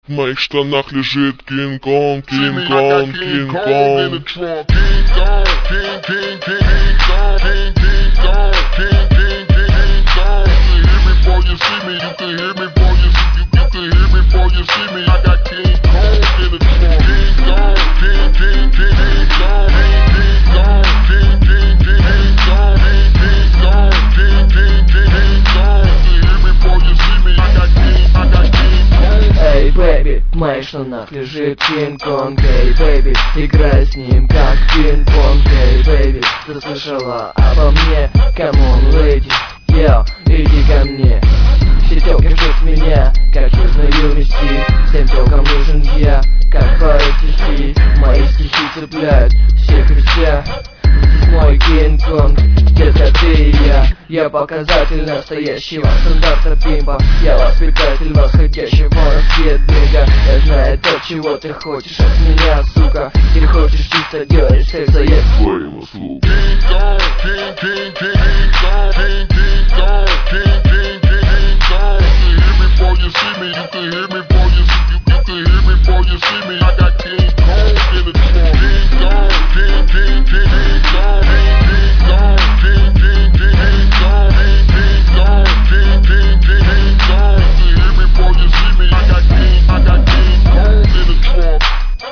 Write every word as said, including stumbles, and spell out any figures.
в моих штанах лежит Кинг-Конг, Кинг-Конг, Кинг-Конг. Эй, бэби, в моих штанах лежит Кинг-Конг. Эй, бэби, играй с ним как пинг-понг. Эй, бэби, ты слышала обо мне? Камон, леди, йо, иди ко мне. Все тёлки ждут меня, как южной юности. Всем тёлкам нужен я, как поэт стихи. Мои стихи цепляют всех и вся. Здесь мой Кинг-Конг, детка, ты и я. Я показатель настоящего стандарта пимпа. Я воспитатель восходящего рассветника. Я знаю то, чего ты хочешь от меня, сука. Ты хочешь чисто делать секс, а я твоим услугам.